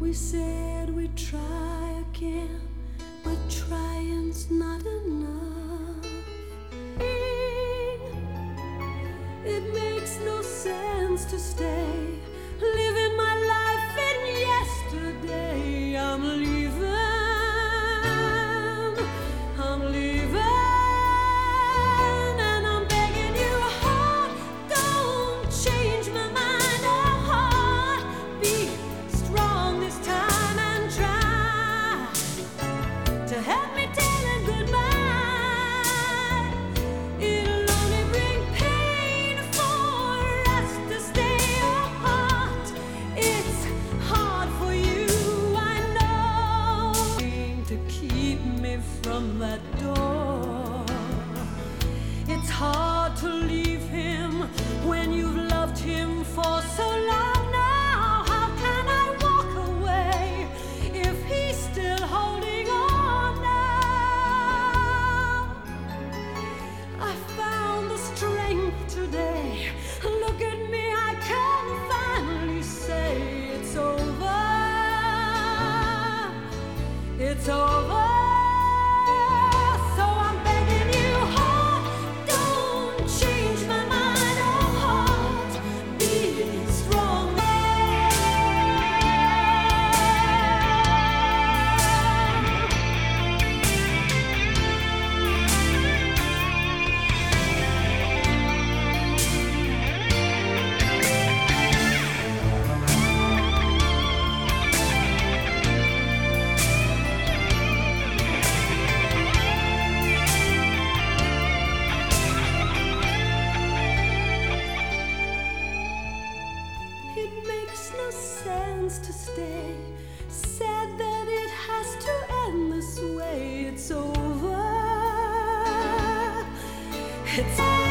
We said we'd try again, but trying's not enough. It makes no sense to stay, living my life in yesterday. I'm leaving, and I'm begging you, heart, don't change my mind. Oh, heart, be strong this time and try to help me tell it goodbye. It'll only bring pain for us to stay. Oh, heart, it's hard for you, I know, to keep me from that door. It's hard to leave him when you've loved him for so long now. How can I walk away if he's still holding on now? I found the strength today. Look at me, I can finally say it's over. It's over. So I'm begging you, heart, don't change my mind. Oh, heart, be strong. It makes no sense to stay, sad that it has to end this way. It's over. It's over.